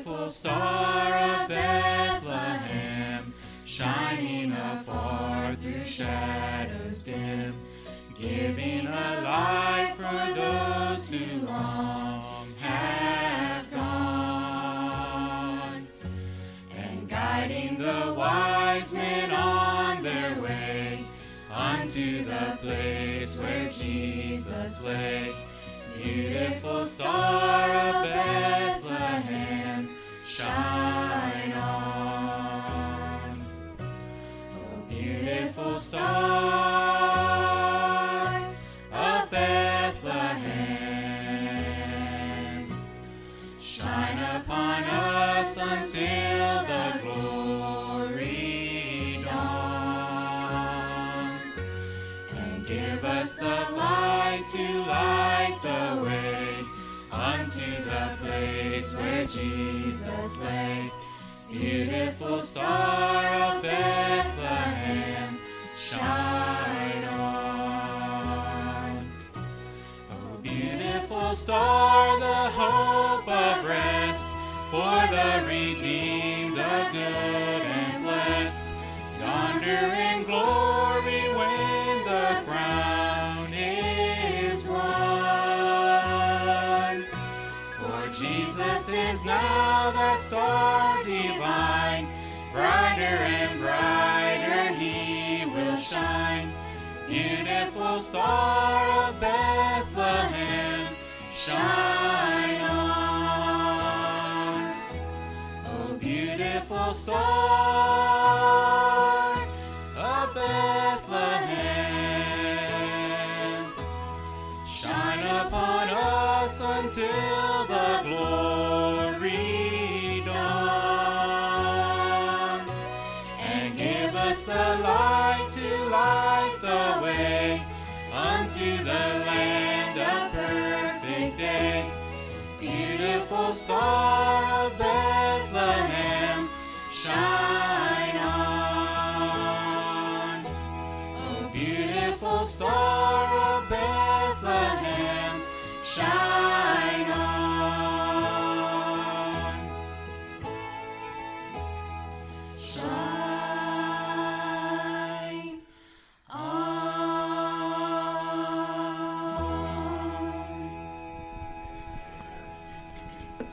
Beautiful star of Bethlehem, shining afar through shadows dim, giving a light for those who long have gone, and guiding the wise men on their way unto the place where Jesus lay. Beautiful star of Bethlehem, shine on. Oh, beautiful star of Bethlehem, shine upon us until the glory dawns, and give us the light to light the way unto the place where Jesus lay. Beautiful star of Bethlehem, shine on. Oh, beautiful star, the hope of rest for the redeemed, the good and blessed, yonder in glory when the crown is won. For Jesus is now that star divine, brighter and brighter he will shine. Beautiful star of Bethlehem, shine on. Oh, beautiful star of Bethlehem, shine upon us until the glory dawns, and give us the light to light the way unto the land of perfect day. Beautiful star of Bethlehem, shine on. Oh, beautiful star of Bethlehem, shine